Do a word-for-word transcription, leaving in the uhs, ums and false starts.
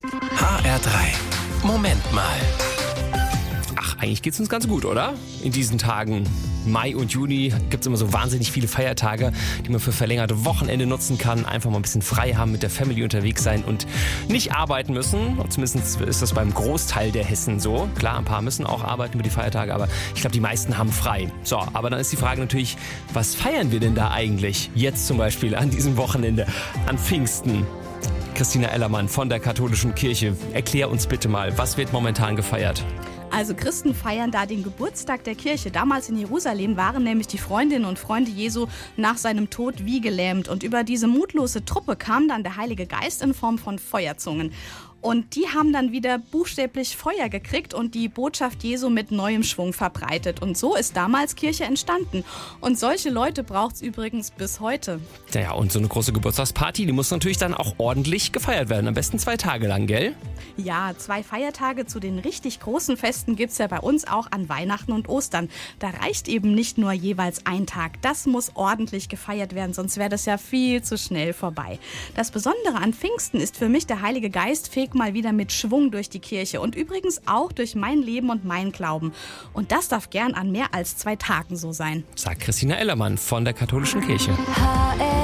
H R drei. Moment mal. Ach, eigentlich geht's uns ganz gut, oder? In diesen Tagen Mai und Juni gibt's immer so wahnsinnig viele Feiertage, die man für verlängerte Wochenende nutzen kann. Einfach mal ein bisschen frei haben, mit der Family unterwegs sein und nicht arbeiten müssen. Zumindest ist das beim Großteil der Hessen so. Klar, ein paar müssen auch arbeiten über die Feiertage, aber ich glaube, die meisten haben frei. So, aber dann ist die Frage natürlich, was feiern wir denn da eigentlich? Jetzt zum Beispiel an diesem Wochenende, an Pfingsten. Christina Ellermann von der Katholischen Kirche, erklär uns bitte mal, was wird momentan gefeiert? Also Christen feiern da den Geburtstag der Kirche. Damals in Jerusalem waren nämlich die Freundinnen und Freunde Jesu nach seinem Tod wie gelähmt. Und über diese mutlose Truppe kam dann der Heilige Geist in Form von Feuerzungen. Und die haben dann wieder buchstäblich Feuer gekriegt und die Botschaft Jesu mit neuem Schwung verbreitet. Und so ist damals Kirche entstanden. Und solche Leute braucht es übrigens bis heute. Ja, und so eine große Geburtstagsparty, die muss natürlich dann auch ordentlich gefeiert werden. Am besten zwei Tage lang, gell? Ja, zwei Feiertage zu den richtig großen Festen gibt es ja bei uns auch an Weihnachten und Ostern. Da reicht eben nicht nur jeweils ein Tag. Das muss ordentlich gefeiert werden, sonst wäre das ja viel zu schnell vorbei. Das Besondere an Pfingsten ist für mich, der Heilige Geist fegt mal wieder mit Schwung durch die Kirche und übrigens auch durch mein Leben und mein Glauben. Und das darf gern an mehr als zwei Tagen so sein. Sagt Christina Ellermann von der Katholischen Kirche. H R